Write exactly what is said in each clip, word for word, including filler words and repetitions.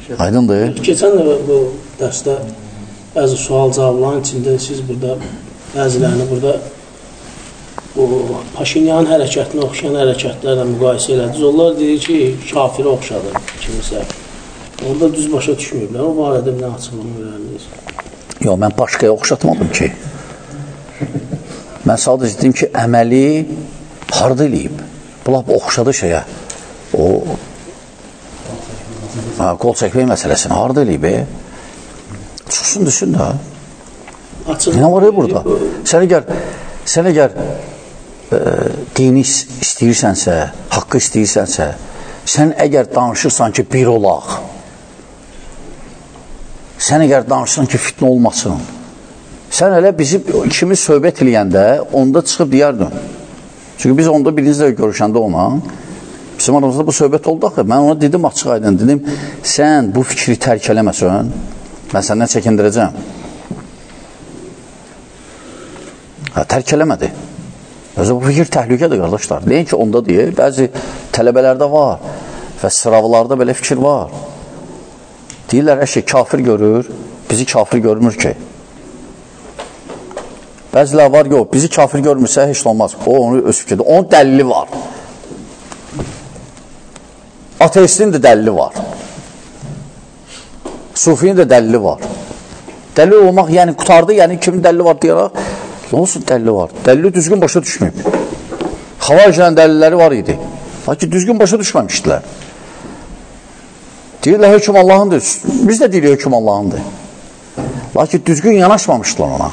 Aydındır. Keçən də bu dərsdə bəzi sual cavabların içində siz burada bəzilərini burada bu Paşinyan hərəkətinə oxşayan hərəkətlərlə müqayisə elədiniz. Onlar deyir ki, kafirə oxşadı kimisə. Orada düz başa düşməyiblər. O barədə nə açıqlama verərdiniz? Yox, mən başqaya oxşatmadım ki. Mən sadəcə dedim ki, əməli harda eləyib? Bu lap oxşadı şeyə. O ha, qol çəkmək məsələsini harda eləyib? Çıxsın, düşsün də. Nə var ya burada? Sən əgər, sən əgər e, dini istəyirsənsə, haqqı istəyirsənsə, sən əgər danışırsan ki, bir olaq, sən əgər danışırsan ki, fitnə olmasın, sən elə bizi ikimiz söhbət eləyəndə onda çıxıb deyərdin. Çünki biz onda birinci də görüşəndə ona, bizim aramızda bu söhbət oldu axı. Mən ona dedim açıq aydın, dedim, sən bu fikri tərk eləməsən, mən səndən çəkindirəcəm. Ha, tərk eləmədi. Özü bu fikir təhlükədir, qardaşlar. Deyin ki, onda deyil, bəzi tələbələrdə var və sıravlarda belə fikir var. Deyirlər, əşək kafir görür, bizi kafir görmür ki. Bəzilər var, yox, bizi kafir görmürsə, heç olmaz. O, onu öz fikirdir. Onun dəlili var. Ateistin də dəlili var. Sufinin də dəlili var. Dəlil olmaq, yəni qutardı, yəni kimin dəlili var deyərək, nə olsun dəlili var? Dəlili düzgün başa düşməyib. Xavariclərin dəlilləri var idi. Lakin düzgün başa düşməmişdilər. Deyirlər, hökm Allahındır. Biz də deyirik, hökm Allahındır. Lakin düzgün yanaşmamışdılar ona.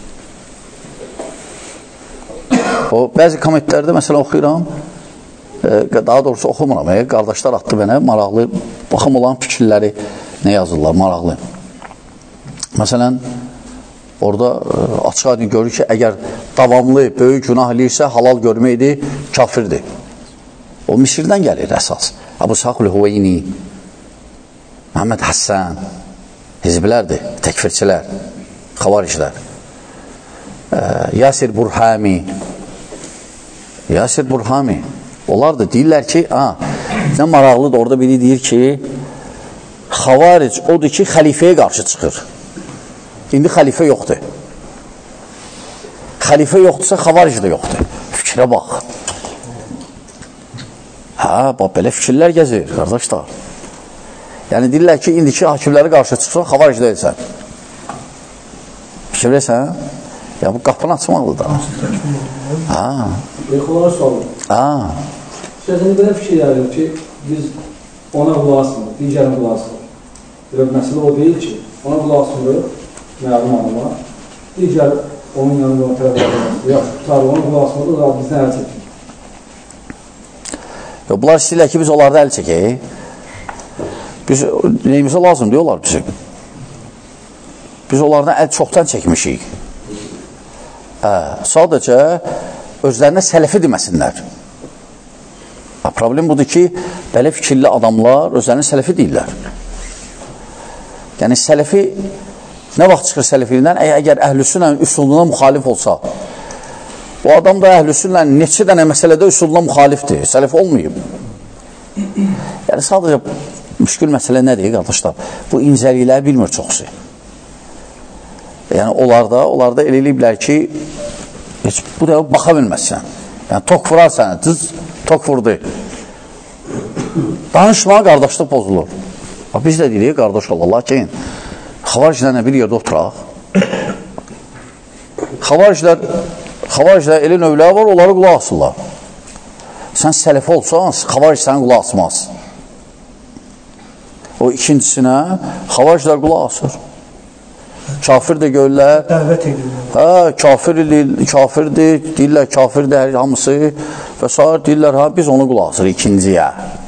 O, bəzi kommentlərdə, məsələn, oxuyuram, e, daha doğrusu oxumuram, e, qardaşlar atdı mənə, maraqlı, baxım olan fikirləri nə yazırlar, maraqlı. Məsələn, orada e, açıq aydın görür ki, əgər davamlı, böyük günah eləyirsə, halal görməkdir, kafirdir. O, Misirdən gəlir əsas. Əbu Saqul Hüveyni, Məhəmməd Həssən, hizbilərdir, təkfirçilər, xavariclər, e, Yasir Burhami, Yasir Burhami, onlar da deyirlər ki, ha, nə maraqlıdır, orada biri deyir ki, xavaric odur ki, xəlifəyə qarşı çıxır. İndi xəlifə yoxdur. Xəlifə yoxdursa, xavaric də yoxdur. Fikrə bax. Hə, bax, belə fikirlər gəzir, qardaşlar. Yəni, deyirlər ki, indiki hakimləri qarşı çıxsan, xavaric deyilsən. Fikir versən, ya bu qapını açmaqlı da. Ha. Beyxolara sualım. Ha. Sözünü belə fikir yarayım ki, biz ona qulaq asmır, digərinə qulaq asmır. Belə məsələ o deyil ki, ona qulaq asmır, məlum anıma, digər onun yanında ona tərəf edilməsi, yaxşı, tutarı ona qulaq asmır, o bizdən əl çəkir. Bunlar istəyirlər ki, biz onlarda əl çəkək. Biz, neyimizə lazım diyorlar bizim. Biz onlardan əl çoxdan çəkmişik. Hə, sadəcə özlərinə sələfi deməsinlər. Ha, problem budur ki, belə fikirli adamlar özlərinə sələfi deyirlər. Yəni, sələfi nə vaxt çıxır sələfilindən? Əgər əhlüsünlə üsuluna müxalif olsa, o adam da əhlüsünlə neçə dənə məsələdə üsuluna müxalifdir, sələfi olmayıb. Yəni, sadəcə müşkül məsələ nədir, qardaşlar? Bu incəlikləri bilmir çoxsu. Yəni, onlarda, onlarda elə eləyiblər ki, heç bu da baxa bilməzsən. Yəni, tok vurar səni, düz tok vurdu. Danışma, qardaşlıq pozulur. Biz də deyirik, qardaş ol, lakin xavariclərlə bir yerdə oturaq. Xavariclər, xavariclər elə növləri var, onları qulaq asırlar. Sən sələfi olsan, xavaric səni qulaq asmaz. O ikincisinə, xavariclər qulaq asır. Kafir də görürlər. Dəvət edirlər. Hə, kafir, kafirdir, deyirlər, kafirdir hər hamısı və s. deyirlər, ha, biz onu qulaq asırıq ikinciyə.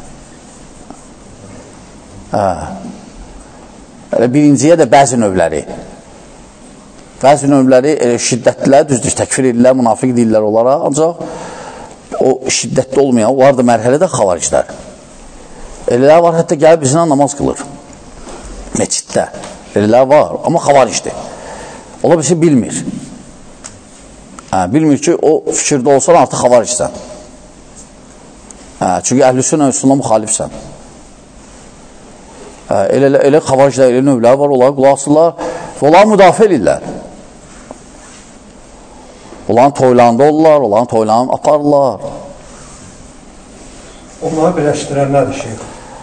Hə. Elə birinciyə də bəzi növləri. Bəzi növləri elə şiddətlər, düzdür, təkfir edirlər, münafiq deyirlər onlara, ancaq o şiddətli olmayan, onlar da mərhələdə xavariclər. Elələr var, hətta gəlib bizimlə namaz qılır. Meçiddə. Elələr var, amma xavaricdir. Ola bilsə bilmir. Hə, bilmir ki, o fikirdə olsan artıq xavaricsən. Hə, çünki əhlüsünə üsuluna müxalifsən. Elə, elə xavariclər, elə növlər var, onlar qulaq asırlar və onlar müdafiə edirlər. Onların toylarında olurlar, onların toylarını aparırlar. Onları birləşdirən nədir şey?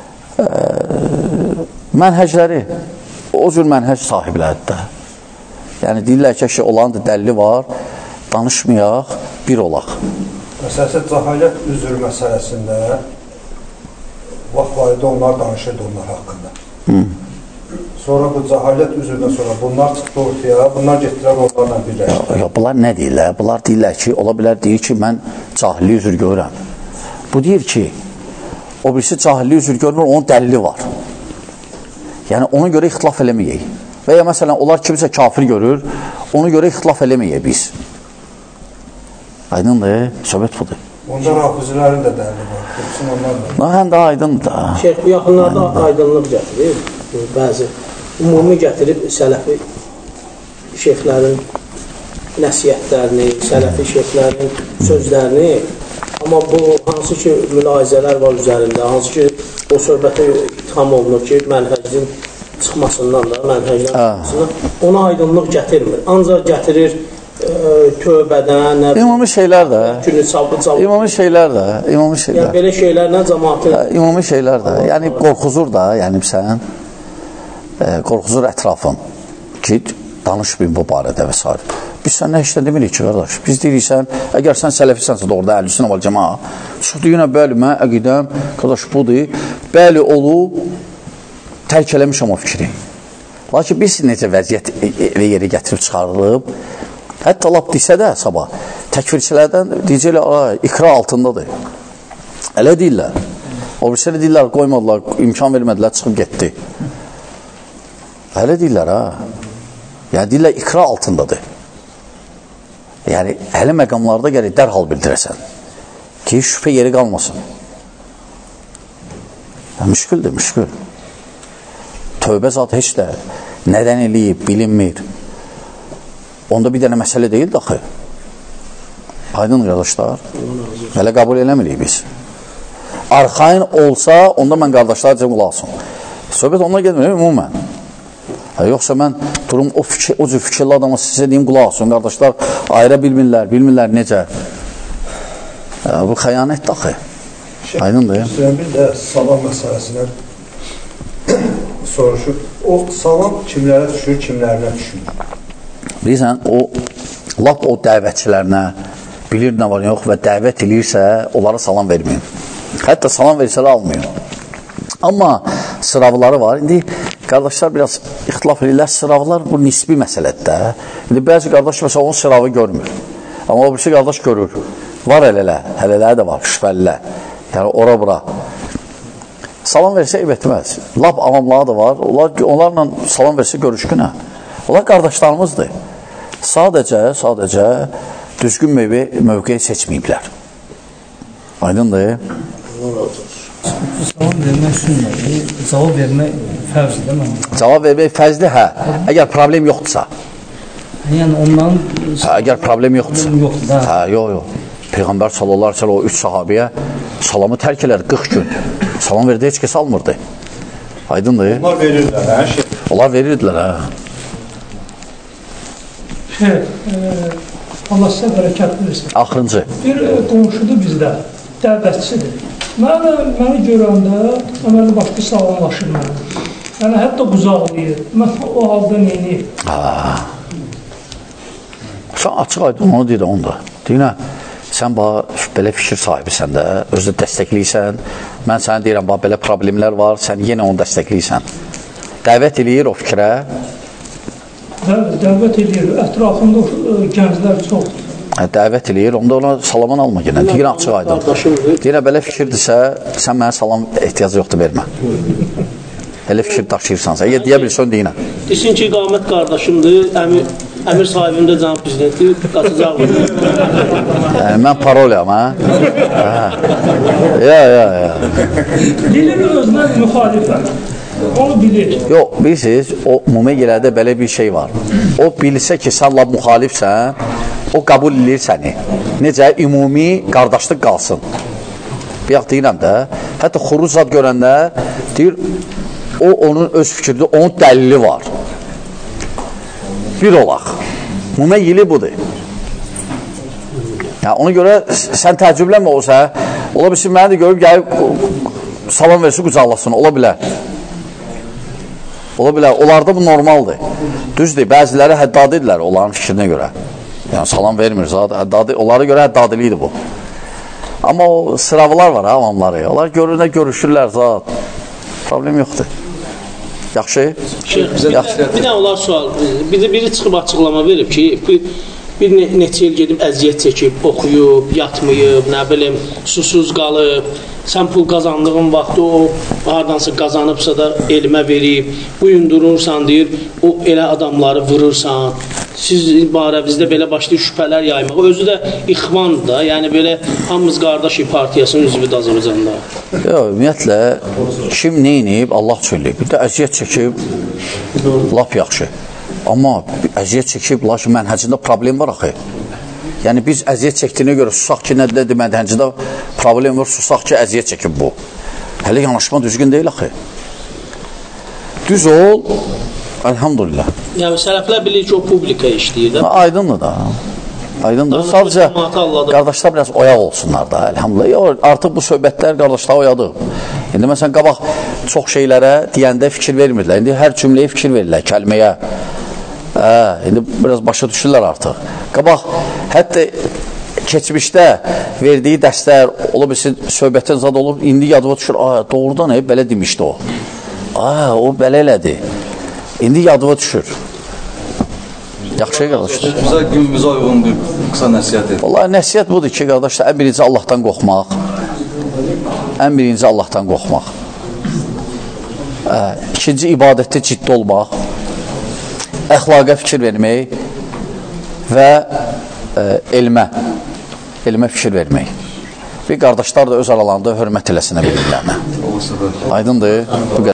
Mənhəcləri, o cür mənhəc sahibləridir də. Yəni, deyirlər ki, ki, olan da dəlili var, danışmayaq, bir olaq. Məsələsə, cahilət üzr məsələsində vaxt barədə onlar danışırdı onlar haqqında. Hı. Sonra bu cahilət üzrdən sonra bunlar çıxdı ortaya, bunlar getirər onlarla birləşdir. Yox, bunlar nə deyirlər? Bunlar deyirlər ki, ola bilər deyir ki, mən cahilli üzr görürəm. Bu deyir ki, o birisi cahilli üzr görmür, onun dəlili var. Yəni, ona görə ixtilaf eləməyək. Və ya məsələn, onlar kimisə kafir görür, ona görə ixtilaf eləməyək biz. Aydındır, söhbət budur. Onda rafizilərin də dəlili var. Həm də aydındır da. Şeyh, bu yaxınlarda aydınlıq gətirir. Bəzi ümumi gətirib sələfi şeyhlərin nəsiyyətlərini, sələfi şeyhlərin sözlərini, amma bu hansı ki mülahizələr var üzərində, hansı ki o söhbətə itham olunur ki, mənhəcin çıxmasından da, mənhəcdən çıxmasından, ona aydınlıq gətirmir. Ancaq gətirir tövbədən, ümumi şeylər də, ümumi şeylər də, ümumi şeylər. Yəni, belə şeylərlə cəmaatı... Ümumi şeylər də, yəni qorxuzur da, yəni sən, qorxuzur ətrafın ki, danışmayın bu barədə və s. Biz sən nə işlə demirik ki, qardaş? Biz deyirik sən, əgər sən sələfisənsə də orada əhlüsünə var cəma, çıxdı yenə bəli, mən əqidəm, qardaş budur, bəli olub, tərk eləmişəm o fikri. Lakin biz necə vəziyyət və yeri gətirib çıxarılıb, hətta lap desə də sabah, təkfirçilərdən deyəcəklər, ikra altındadır. Elə deyirlər. O birisi deyirlər, qoymadılar, imkan vermədilər, çıxıb getdi. Elə deyirlər, ha. Yəni, deyirlər, ikra altındadır. Yəni, hələ məqamlarda gəlir, dərhal bildirəsən ki, şübhə yeri qalmasın. Müşküldür, müşkül. Tövbə zat heç də nədən eləyib, bilinmir. Onda bir dənə məsələ deyil daxı. Aydın qardaşlar, hələ qəbul eləmirik biz. Arxain olsa, onda mən qardaşlar cəm qulaqsın. Söhbət ondan gedmir, ümumən. Yoxsa mən durum o, fikir, o cür fikirli adama sizə deyim qulaqsın, qardaşlar ayıra bilmirlər, bilmirlər necə. Bu xəyanət daxı. Aydındır. Bir də salam məsələsinə soruşur. O salam kimlərə düşür, kimlərinə düşür? Bilirsən, o, lap o dəvətçilərinə bilir nə var, yox və dəvət edirsə, onlara salam verməyin. Hətta salam versələ almayın. Amma sıravları var. İndi qardaşlar biraz ixtilaf edirlər. Sıravlar bu nisbi məsələdir. İndi bəzi qardaş məsələn onun sıravı görmür. Amma o birisi qardaş görür. Var elələ, hələləri də var, şübhəlilər. Yəni ora-bura. Salam versə eyb etməz. Lap avamlığa da var. Onlar, onlarla salam versə görüşkünə. Onlar qardaşlarımızdır. Sadəcə, sadəcə düzgün mövqeyi seçməyiblər. Aydındır. Cavab vermək sünnədir, cavab vermək fərzdir, mən. Cavab vermək fərzdir, hə. Əgər problem yoxdursa. Yəni ondan... Hə, əgər problem yoxdursa. Yoxdur, hə. Hə, yox, yox. Peyğəmbər sallallahu aleyhi ve sellem o üç sahabiyə salamı tərk elər qırx gün. Salam verdi, heç kəs almırdı. Aydındır. Onlar verirdilər, hə? Şey. Onlar verirdilər, hə. Şey, e, Allah sizə bərəkət versin. Axırıncı. Bir e, qonşudur bizdə, dəvətçidir. Mənə, məni görəndə əməli başqa sağlamlaşır mənə. Yəni, hətta quzaqlayır. Mən o halda neyini? Sən açıq aydın, onu deyir onu da. Deyinə, sən belə fikir sahibisən də, özü dəstəkləyirsən. Mən sənə deyirəm, belə problemlər var, sən yenə onu dəstəkləyirsən. Dəvət eləyir o fikrə. Bəli, dəvət edir. Ətrafında gənclər çoxdur. Dəvət eləyir, onda ona salaman alma yenə. Deyirəm, açıq aydın. Deyirəm, belə fikirdirsə, sən mənə salam ehtiyacı yoxdur, vermə. Elə fikir daşıyırsansa, əgər deyə bilsən, deyinə. Desin ki, qamət qardaşımdır, əmir, əmir sahibimdə cənab prezidenti, qaçacaqdır. Yəni, mən paroliyam, hə? Ya, ya, ya. Bilir özünə müxalifət. Onu bilir. Yox, bilirsiniz, o mümeyyilərdə belə bir şey var. O bilsə ki, sən lab müxalifsən, o qəbul edir səni. Necə? Ümumi qardaşlıq qalsın. Bir yax deyirəm də, hətta xuruz zad görəndə deyir, O, onun öz fikridir, onun dəlili var. Bir olaq. Müməyyili budur. Yəni, ona görə sən təəccüblənmə olsa, ola bilsin, mənə də görüb gəlib salam versin, qucaqlasın, ola bilər. Ola bilər, onlarda bu normaldır. Düzdür, bəziləri həddadidirlər onların fikrinə görə. Yəni, salam vermir, həddadi, onlara görə həddadilidir bu. Amma o sıravılar var, avamları. Onlar görürlər, görüşürlər, zat. Problem yoxdur. Yaxşı? Yaxşı. Bir də onlar sual, biri, biri çıxıb açıqlama verib ki, bir, bir ne, neçə il gedib əziyyət çəkib, oxuyub, yatmayıb, nə bilim, susuz qalıb, sən pul qazandığın vaxtı o, haradansa qazanıbsa da elmə verib, buyundurursan, deyir, o elə adamları vurursan, siz barəvizdə belə başlayır şübhələr yaymaq. O özü də ixvandır da, yəni belə hamımız qardaş partiyasının üzvüdür Azərbaycanda. Yox, ümumiyyətlə, kim neyniyib, Allah söyləyib. Bir də əziyyət çəkib, lap yaxşı. Amma əziyyət çəkib, lakin mənhəcində problem var axı. Yəni, biz əziyyət çəkdiyinə görə susaq ki, nədir, mənhəcində problem var, susaq ki, əziyyət çəkib bu. Hələ yanaşma düzgün deyil axı. Düz ol, əlhamdülillah. Yəni, sələflər bilir ki, o publika işləyir də. Aydındır da. Aydındır. Sadəcə, qardaşlar biraz oyaq olsunlar da, əlhamdülillah. Artıq bu söhbətlər qardaşlar oyadır. İndi məsələn, qabaq çox şeylərə deyəndə fikir vermirlər. İndi hər cümləyə fikir verirlər, kəlməyə. Hə, indi biraz başa düşürlər artıq. Qabaq, hətta keçmişdə verdiyi dərslər, ola bilsin, söhbətin zad olub, indi yadıma düşür, doğrudan hep belə demişdi o. Aa, o belə elədi. İndi yadıma düşür. Yaxşı, qardaşlar. Bizə günümüzə uyğun bir qısa nəsiyyət edir. Vallahi nəsiyyət budur ki, qardaşlar, ən birinci Allahdan qorxmaq. Ən birinci Allahdan qorxmaq. Ə, ikinci ibadətdə ciddi olmaq. Əxlaqa fikir vermək və ə, elmə, elmə fikir vermək. Bir qardaşlar da öz aralarında hörmət eləsinə bilirlər. Aydındır.